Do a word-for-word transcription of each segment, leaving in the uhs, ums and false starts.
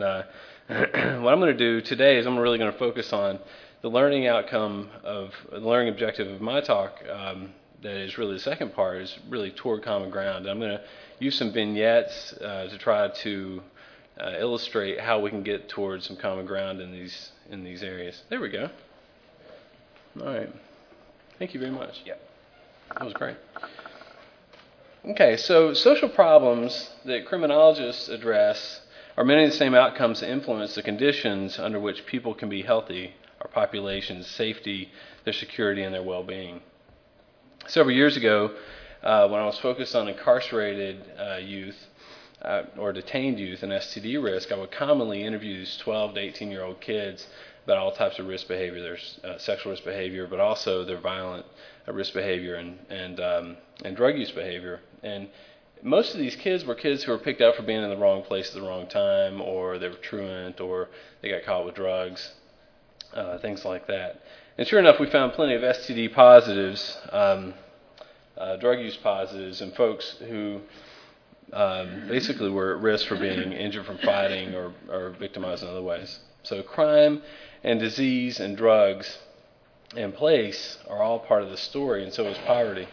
Uh, what I'm going to do today is I'm really going to focus on the learning outcome of the learning objective of my talk. Um, that is really the second part, is really toward common ground. I'm going to use some vignettes uh, to try to uh, illustrate how we can get towards some common ground in these in these areas. There we go. All right. Thank you very much. Yeah, that was great. Okay, so social problems that criminologists address are many of the same outcomes that influence the conditions under which people can be healthy, our population's safety, their security, and their well-being. Several years ago, uh, when I was focused on incarcerated uh, youth uh, or detained youth and S T D risk, I would commonly interview these twelve to eighteen-year-old kids about all types of risk behavior, their uh, sexual risk behavior, but also their violent uh, risk behavior and and um, and drug use behavior. And most of these kids were kids who were picked up for being in the wrong place at the wrong time, or they were truant, or they got caught with drugs, uh, things like that. And sure enough, we found plenty of S T D positives, um, uh, drug use positives, and folks who um, basically were at risk for being injured from fighting or, or victimized in other ways. So crime and disease and drugs and place are all part of the story, and so is poverty.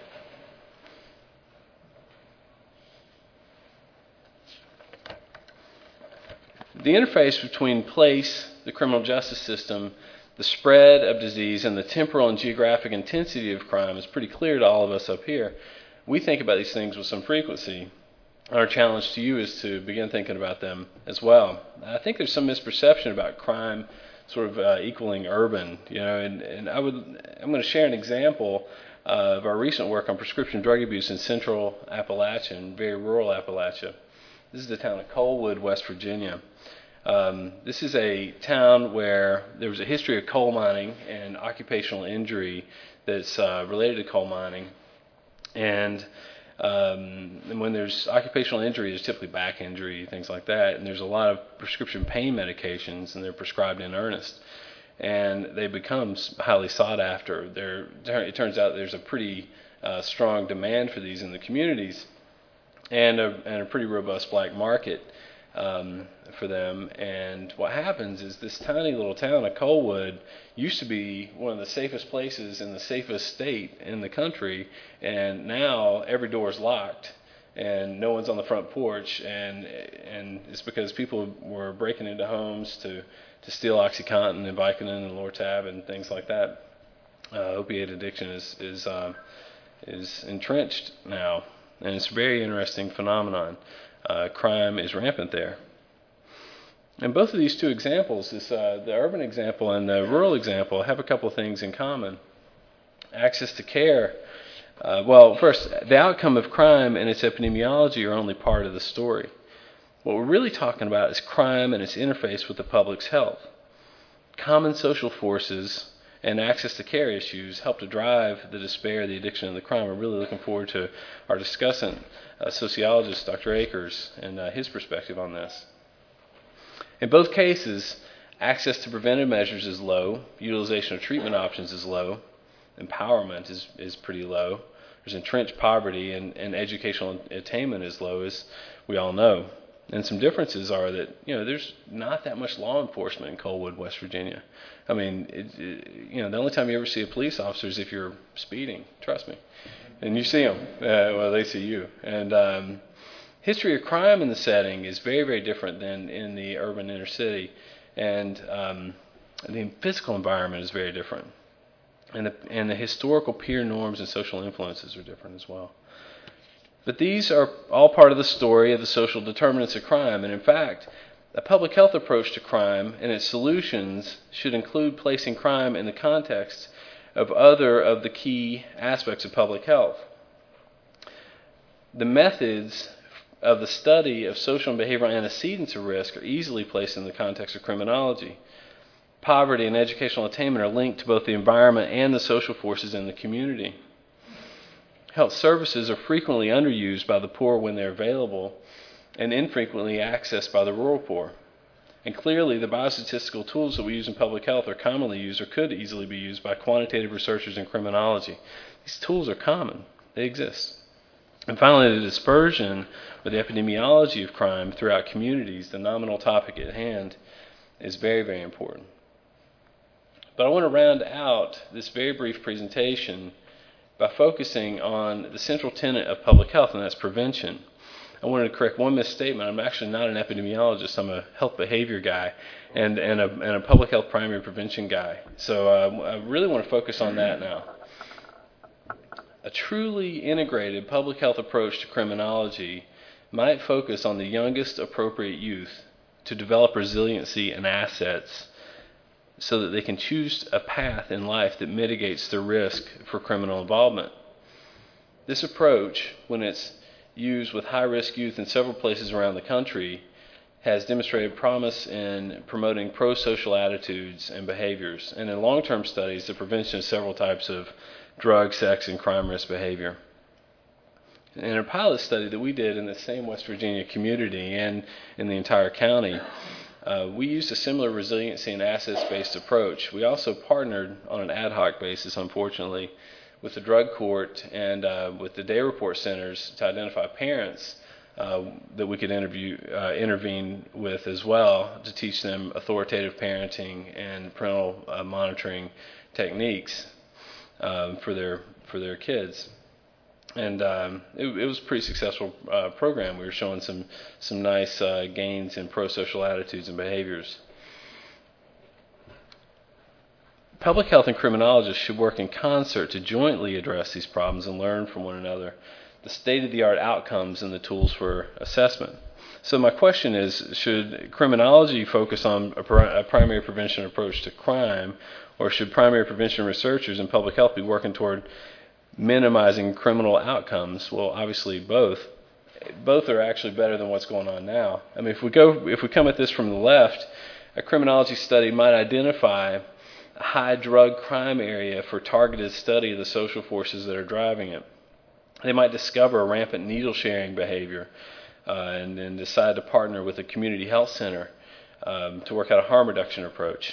The interface between place, the criminal justice system, the spread of disease, and the temporal and geographic intensity of crime is pretty clear to all of us up here. We think about these things with some frequency. Our challenge to you is to begin thinking about them as well. I think there's some misperception about crime sort of uh, equaling urban, you know, and, and I would, I'm going to share an example uh, of our recent work on prescription drug abuse in central Appalachia, in very rural Appalachia. This is the town of Coalwood, West Virginia. Um, this is a town where there was a history of coal mining and occupational injury that's uh, related to coal mining. And, um, and when there's occupational injury, there's typically back injury, things like that. And there's a lot of prescription pain medications, and they're prescribed in earnest. And they become highly sought after. They're, it turns out there's a pretty uh, strong demand for these in the communities, and a, and a pretty robust black market um, for them. And what happens is this tiny little town of Coalwood used to be one of the safest places in the safest state in the country, and now every door is locked and no one's on the front porch, and and it's because people were breaking into homes to, to steal OxyContin and Vicodin and Lortab and things like that. Uh, opiate addiction is is uh, is entrenched now. And it's a very interesting phenomenon. Uh, crime is rampant there. And both of these two examples, this, uh, the urban example and the rural example, have a couple of things in common. Access to care. Uh, well, first, the outcome of crime and its epidemiology are only part of the story. What we're really talking about is crime and its interface with the public's health. Common social forces and access to care issues help to drive the despair, the addiction, and the crime. We're really looking forward to our discussant, uh, sociologist Doctor Akers, and uh, his perspective on this. In both cases, access to preventive measures is low, utilization of treatment options is low, empowerment is, is pretty low, there's entrenched poverty, and, and educational attainment is low, as we all know. And some differences are that, you know, there's not that much law enforcement in Coalwood, West Virginia. I mean, it, it, you know, the only time you ever see a police officer is if you're speeding, trust me. And you see them, uh, well, they see you. And um, history of crime in the setting is very, very different than in the urban inner city. And um, the physical environment is very different. And the, and the historical peer norms and social influences are different as well. But these are all part of the story of the social determinants of crime. And in fact, a public health approach to crime and its solutions should include placing crime in the context of other of the key aspects of public health. The methods of the study of social and behavioral antecedents of risk are easily placed in the context of criminology. Poverty and educational attainment are linked to both the environment and the social forces in the community. Health services are frequently underused by the poor when they're available, and infrequently accessed by the rural poor. And clearly, the biostatistical tools that we use in public health are commonly used or could easily be used by quantitative researchers in criminology. These tools are common. They exist. And finally, the dispersion or the epidemiology of crime throughout communities, the nominal topic at hand, is very, very important. But I want to round out this very brief presentation by focusing on the central tenet of public health, and that's prevention. I wanted to correct one misstatement. I'm actually not an epidemiologist. I'm a health behavior guy and, and, a, and a public health primary prevention guy. So uh, I really want to focus on that now. A truly integrated public health approach to criminology might focus on the youngest appropriate youth to develop resiliency and assets so that they can choose a path in life that mitigates the risk for criminal involvement. This approach, when it's used with high-risk youth in several places around the country, has demonstrated promise in promoting pro-social attitudes and behaviors, and in long-term studies, the prevention of several types of drug, sex, and crime risk behavior. In a pilot study that we did in the same West Virginia community and in the entire county, uh, we used a similar resiliency and assets-based approach. We also partnered on an ad hoc basis, unfortunately, with the drug court and uh, with the day report centers to identify parents uh, that we could interview, uh, intervene with as well to teach them authoritative parenting and parental uh, monitoring techniques um, for their for their kids. And um, it, it was a pretty successful uh, program. We were showing some some nice uh, gains in pro-social attitudes and behaviors. Public health and criminologists should work in concert to jointly address these problems and learn from one another the state-of-the-art outcomes and the tools for assessment. So my question is, should criminology focus on a, pr- a primary prevention approach to crime, or should primary prevention researchers in public health be working toward minimizing criminal outcomes? Well, obviously both. Both are actually better than what's going on now. I mean, if we go, if we come at this from the left, a criminology study might identify a high drug crime area for targeted study of the social forces that are driving it. They might discover a rampant needle sharing behavior uh, and then decide to partner with a community health center um, to work out a harm reduction approach.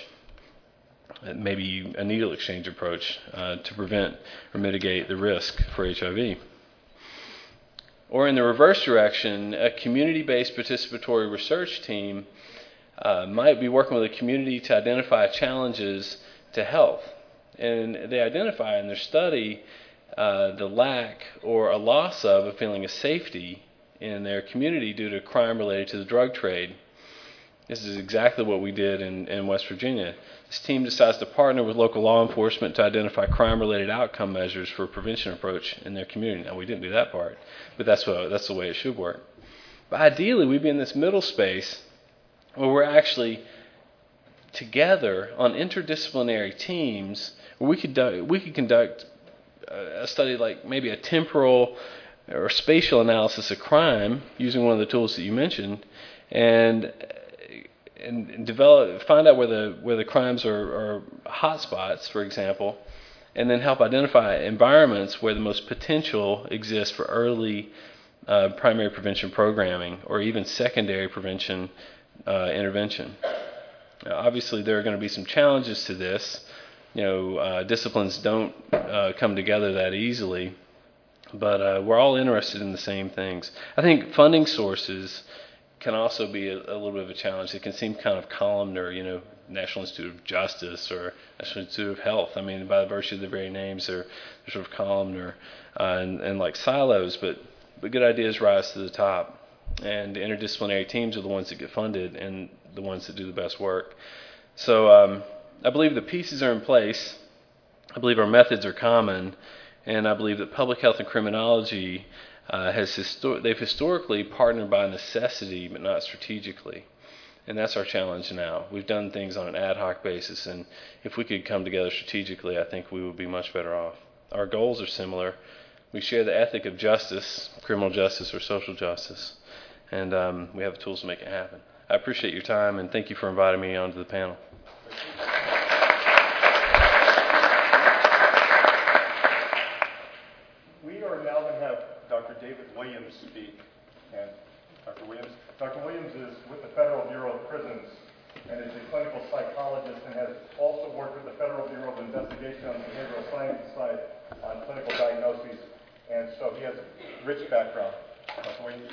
Maybe a needle exchange approach uh, to prevent or mitigate the risk for H I V. Or in the reverse direction, a community-based participatory research team uh, might be working with a community to identify challenges to health. And they identify in their study uh, the lack or a loss of a feeling of safety in their community due to crime related to the drug trade. This is exactly what we did in, in West Virginia. This team decides to partner with local law enforcement to identify crime-related outcome measures for a prevention approach in their community. Now, we didn't do that part, but that's what, that's the way it should work. But ideally, we'd be in this middle space where we're actually together on interdisciplinary teams where we could, do, we could conduct a study like maybe a temporal or spatial analysis of crime using one of the tools that you mentioned, and and develop, find out where the where the crimes are, are hot spots, for example, and then help identify environments where the most potential exists for early uh, primary prevention programming or even secondary prevention uh, intervention. Now, obviously, there are going to be some challenges to this. You know, uh, disciplines don't uh, come together that easily, but uh, we're all interested in the same things. I think funding sources can also be a, a little bit of a challenge. It can seem kind of columnar, you know, National Institute of Justice or National Institute of Health. I mean, by virtue of their very names, they're, they're sort of columnar uh, and, and like silos, but, but good ideas rise to the top. And interdisciplinary teams are the ones that get funded and the ones that do the best work. So um, I believe the pieces are in place. I believe our methods are common. And I believe that public health and criminology Uh, has histor- they've historically partnered by necessity but not strategically, and that's our challenge now. We've done things on an ad hoc basis, and if we could come together strategically, I think we would be much better off. Our goals are similar. We share the ethic of justice, criminal justice or social justice, and um, we have the tools to make it happen. I appreciate your time, and thank you for inviting me onto the panel. We are now going to have Doctor David Williams speak. And Doctor Williams, Doctor Williams is with the Federal Bureau of Prisons and is a clinical psychologist and has also worked with the Federal Bureau of Investigation on the Behavioral Sciences side on clinical diagnoses And so he has a rich background. Doctor Williams?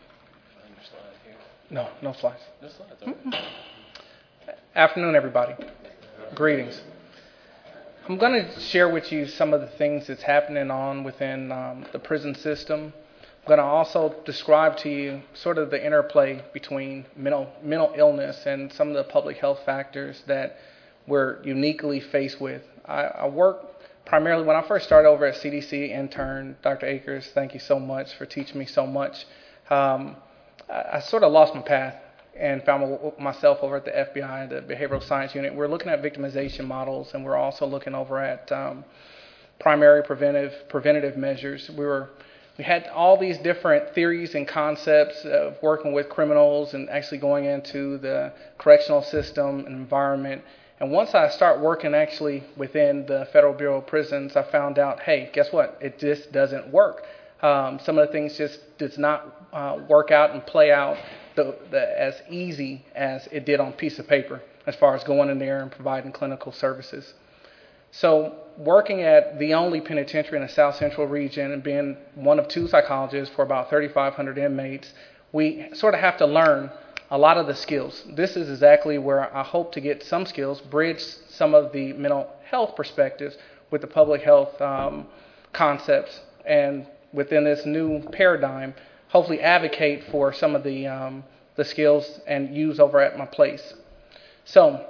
No, no slides. No slides. Okay. Afternoon, everybody. Greetings. I'm going to share with you some of the things that's happening on within um, the prison system. I'm going to also describe to you sort of the interplay between mental mental illness and some of the public health factors that we're uniquely faced with. I, I work primarily, when I first started over at C D C intern, Doctor Akers, thank you so much for teaching me so much. Um, I, I sort of lost my path and found myself over at the F B I, the Behavioral Science Unit. We're looking at victimization models, and we're also looking over at um, primary preventive preventative measures. We were we had all these different theories and concepts of working with criminals and actually going into the correctional system and environment. And once I start working actually within the Federal Bureau of Prisons, I found out, hey, guess what? It just doesn't work. Um, some of the things just does not uh, work out and play out the, the, as easy as it did on a piece of paper as far as going in there and providing clinical services. So working at the only penitentiary in the South Central region and being one of two psychologists for about thirty-five hundred inmates, we sort of have to learn a lot of the skills. This is exactly where I hope to get some skills, bridge some of the mental health perspectives with the public health um, concepts, and within this new paradigm, hopefully advocate for some of the um, the skills and use over at my place. So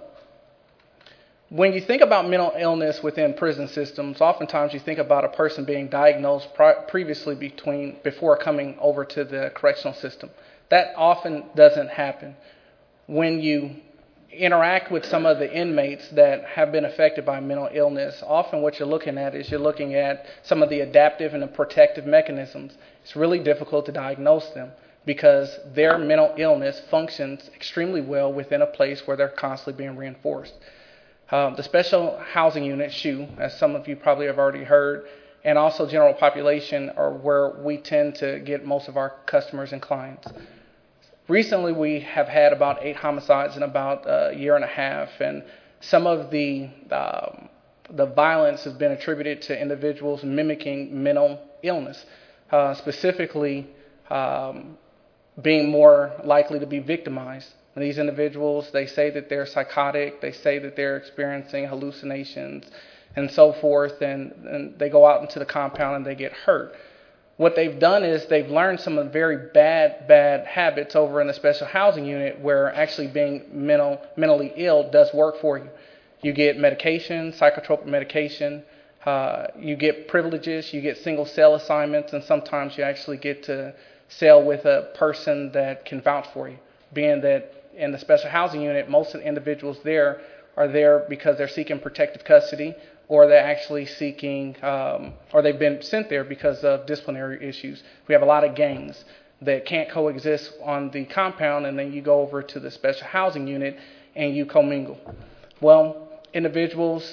when you think about mental illness within prison systems, oftentimes you think about a person being diagnosed pri- previously between before coming over to the correctional system. That often doesn't happen. When you interact with some of the inmates that have been affected by mental illness, often what you're looking at is you're looking at some of the adaptive and the protective mechanisms. It's really difficult to diagnose them because their mental illness functions extremely well within a place where they're constantly being reinforced. Um, the Special Housing Unit, S H U, as some of you probably have already heard, and also general population are where we tend to get most of our customers and clients. Recently, we have had about eight homicides in about a year and a half, and some of the um, the violence has been attributed to individuals mimicking mental illness, uh, specifically um, being more likely to be victimized. And these individuals, they say that they're psychotic, they say that they're experiencing hallucinations and so forth, and, and they go out into the compound and they get hurt. What they've done is they've learned some of the very bad, bad habits over in the Special Housing Unit where actually being mental, mentally ill does work for you. You get medication, psychotropic medication, uh, you get privileges, you get single cell assignments, and sometimes you actually get to cell with a person that can vouch for you, being that in the Special Housing Unit, most of the individuals there are there because they're seeking protective custody, or they're actually seeking, um, or they've been sent there because of disciplinary issues. We have a lot of gangs that can't coexist on the compound, and then you go over to the Special Housing Unit and you commingle. Well, individuals,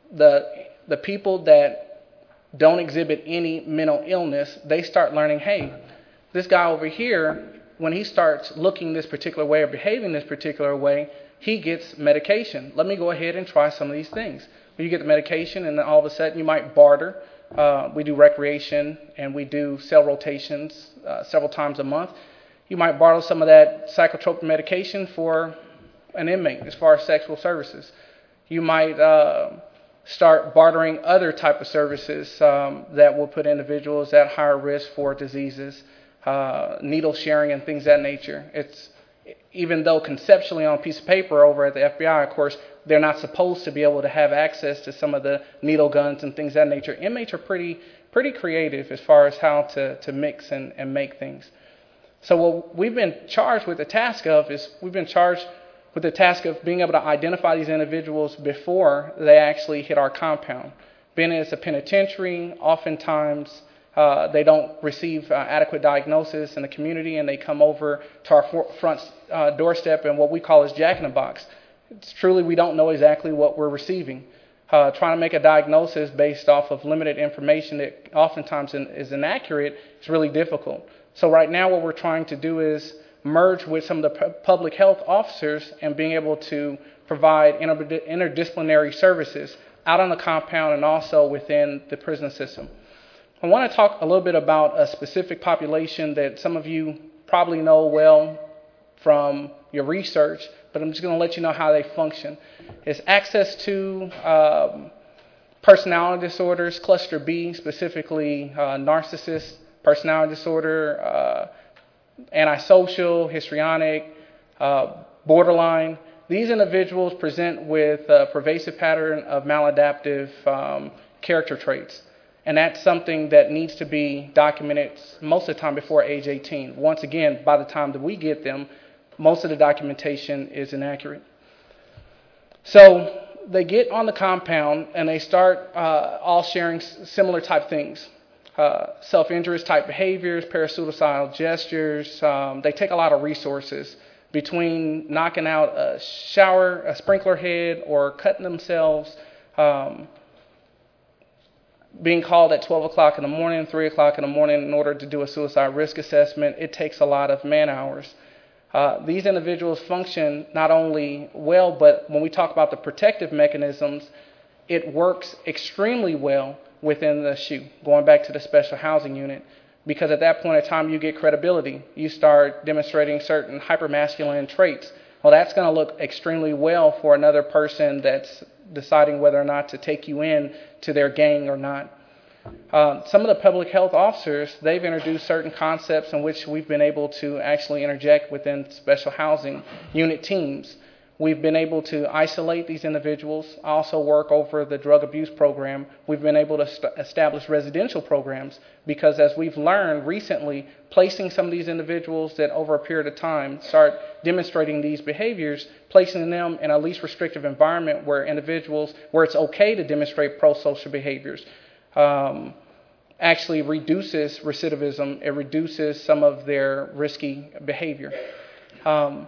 the the people that don't exhibit any mental illness, they start learning, hey, this guy over here, when he starts looking this particular way or behaving this particular way, he gets medication. Let me go ahead and try some of these things. You get the medication, and then all of a sudden you might barter. Uh, we do recreation, and we do cell rotations uh, several times a month. You might barter some of that psychotropic medication for an inmate as far as sexual services. You might uh, start bartering other type of services um, that will put individuals at higher risk for diseases, uh, needle sharing and things of that nature. It's even though conceptually on a piece of paper over at the F B I, of course, they're not supposed to be able to have access to some of the needle guns and things of that nature. Inmates are pretty pretty creative as far as how to, to mix and, and make things. So what we've been charged with the task of is we've been charged with the task of being able to identify these individuals before they actually hit our compound. Being as a penitentiary, oftentimes uh, they don't receive uh, adequate diagnosis in the community, and they come over to our for- front uh, doorstep and what we call is Jack in the Box. It's truly, we don't know exactly what we're receiving. Uh, trying to make a diagnosis based off of limited information that oftentimes in, is inaccurate is really difficult. So right now what we're trying to do is merge with some of the p- public health officers and being able to provide inter- interdisciplinary services out on the compound and also within the prison system. I want to talk a little bit about a specific population that some of you probably know well from your research, but I'm just going to let you know how they function. It's access to um, personality disorders, cluster B, specifically uh, narcissist personality disorder, uh, antisocial, histrionic, uh, borderline. These individuals present with a pervasive pattern of maladaptive um, character traits. And that's something that needs to be documented most of the time before age eighteen. Once again, by the time that we get them, most of the documentation is inaccurate. So they get on the compound and they start uh, all sharing similar type things. Uh, self-injurious type behaviors, parasuicidal gestures. Um, they take a lot of resources between knocking out a shower, a sprinkler head, or cutting themselves, um, being called at twelve o'clock in the morning, three o'clock in the morning in order to do a suicide risk assessment. It takes a lot of man hours. Uh, these individuals function not only well, but when we talk about the protective mechanisms, it works extremely well within the S H U, going back to the special housing unit, because at that point in time you get credibility. You start demonstrating certain hypermasculine traits. Well, that's going to look extremely well for another person that's deciding whether or not to take you in to their gang or not. Um, some of the public health officers, they've introduced certain concepts in which we've been able to actually interject within special housing unit teams. We've been able to isolate these individuals, also work over the drug abuse program. We've been able to st- establish residential programs because, as we've learned recently, placing some of these individuals that over a period of time start demonstrating these behaviors, placing them in a least restrictive environment where individuals, where it's okay to demonstrate pro-social behaviors, um, actually reduces recidivism. It reduces some of their risky behavior. Um,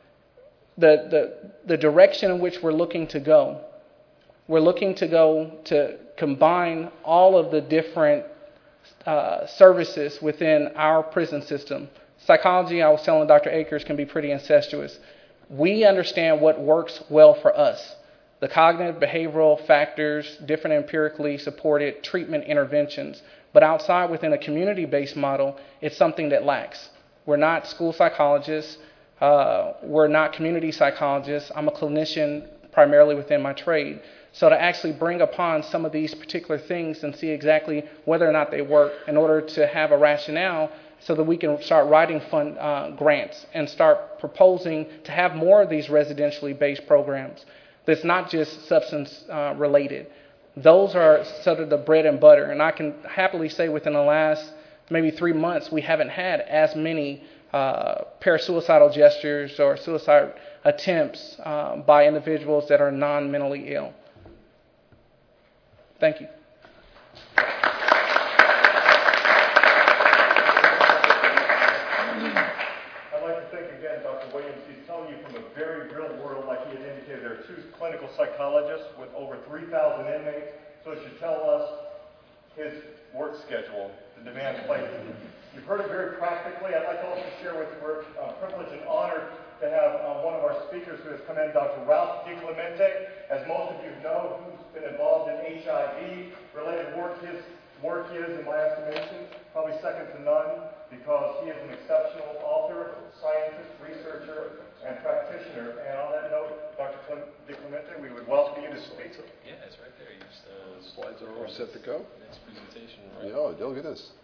The, the the direction in which we're looking to go. We're looking to go to combine all of the different uh, services within our prison system. Psychology, I was telling Doctor Akers, can be pretty incestuous. We understand what works well for us. The cognitive behavioral factors, different empirically supported treatment interventions. But outside within a community-based model, it's something that lacks. We're not school psychologists. Uh, we're not community psychologists. I'm a clinician primarily within my trade. So to actually bring upon some of these particular things and see exactly whether or not they work in order to have a rationale so that we can start writing fund uh, grants and start proposing to have more of these residentially based programs that's not just substance uh, related. Those are sort of the bread and butter. And I can happily say within the last maybe three months, we haven't had as many Uh, parasuicidal gestures or suicide attempts uh, by individuals that are non-mentally ill. Thank you. I'd like to thank again Doctor Williams. He's telling you from a very real world, like he had indicated, there are two clinical psychologists with over three thousand inmates, so it should tell us his work schedule, the demand placed. You've heard it very practically. I'd like to also share with you, we're uh, privileged and honored to have uh, one of our speakers who has come in, Doctor Ralph DiClemente. As most of you know, who's been involved in H I V-related work. His work is, in my estimation, probably second to none because he is an exceptional author, scientist, researcher, and practitioner. And on that note, Doctor DiClemente, we would welcome you to speak. Yeah, it's right there. You just, uh, slides are all set to go. Next presentation. Right? Yeah, look at this.